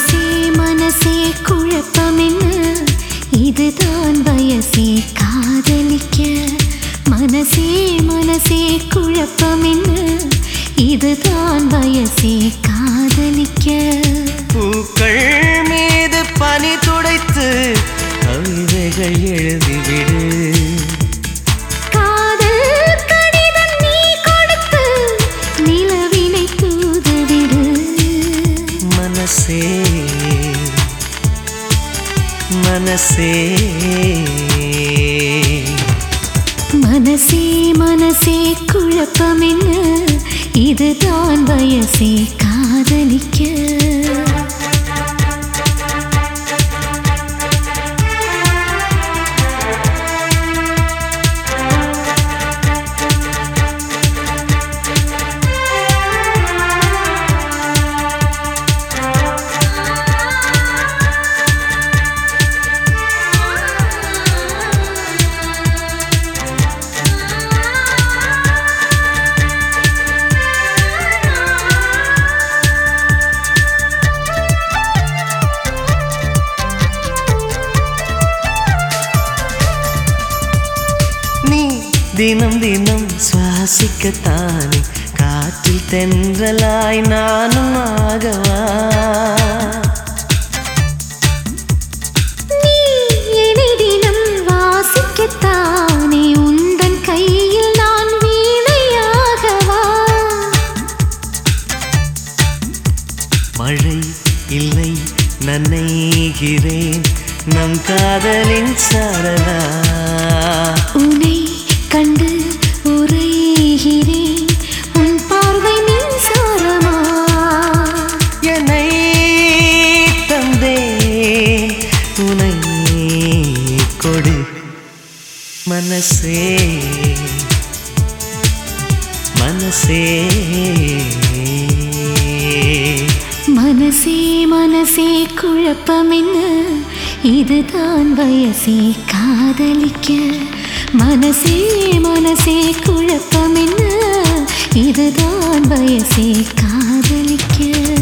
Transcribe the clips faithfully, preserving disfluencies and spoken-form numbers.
மனசே மனசே குழப்பம் என்ன, இதுதான் வயசே காதலிக்க. மனசே மனசே குழப்பம் என்ன, இதுதான் வயசே காதலிக்க. பூக்கள் மீது பனி துடைத்து கவிதைகள் எழுதிவிடு. காதல் கடிதம் நீ கொடுத்து நிலவினை தூதுவிடு. மனசே மனசே மனசே மனசே குழப்பம் என்ன, இதுதான் வயசே காதலிக்க. தினம் தினம் சுவாசிக்கத்தானே காற்றில் தென்றலாய் நானும் ஆகவா. நீ என்னை தினம் வாசிக்கத்தானே உந்தன் கையில் நான் வீணையாகவா. மழை இல்லை நனைகிறேன் நம் காதலின் சாரலா. உன்னை கண்டு உரைகிறேன் உன் பார்வை மின்சாரமா. என்னை தந்தேன் உனை கொடு. மனசே மனசே மனசே மனசே குழப்பம் என்ன, இதுதான் வயசே காதலிக்க. மனசே மனசே குழப்பம் என்ன, இதுதான் வயசே காதலிக்க.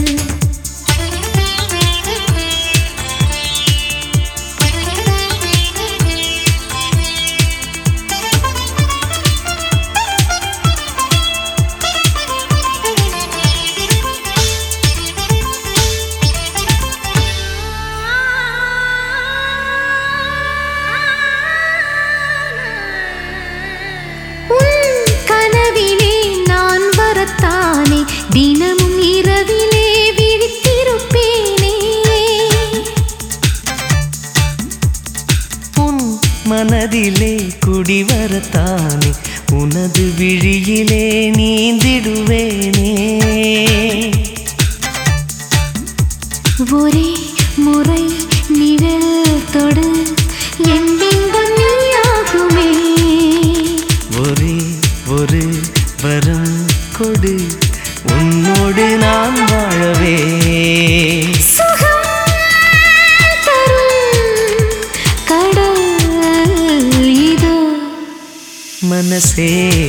தினமும் இரவிலே விழித்திருப்பேனே. உன் மனதிலே குடிவரத்தானே உனது விழியிலே நீந்திடுவேனே. ஒரே முறை நிழல் தொடு என் பிம்பம் நீயாகுமே. ஒரே ஒரு வரம் கொடு உன்னோடு நான் வாழவே. சுகம் தரும் கடல் இதோ. மனசே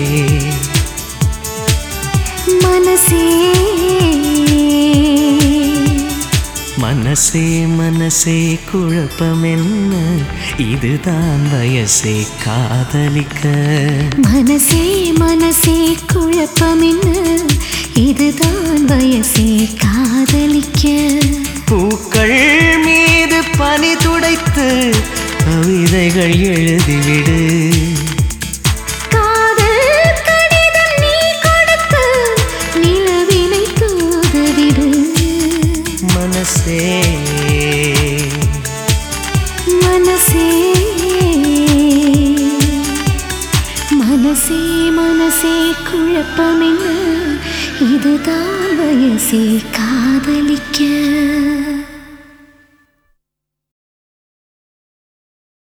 மனசே மனசே மனசே குழப்பம் என்ன, இதுதான் வயசே காதலிக்க. மனசே மனசே குழப்பம் என்ன, இதுதான் வயசே காதலிக்க. பூக்கள் மீது பனி துடைத்து கவிதைகள் எழுதிவிடு. காதல் கடிதம் நீ கொடுத்து நிலவினை தூதுவிடு. மனசே மனசே மனசே மனசே குழப்பம் என்ன, இதுதான் வயசே காதலிக்க.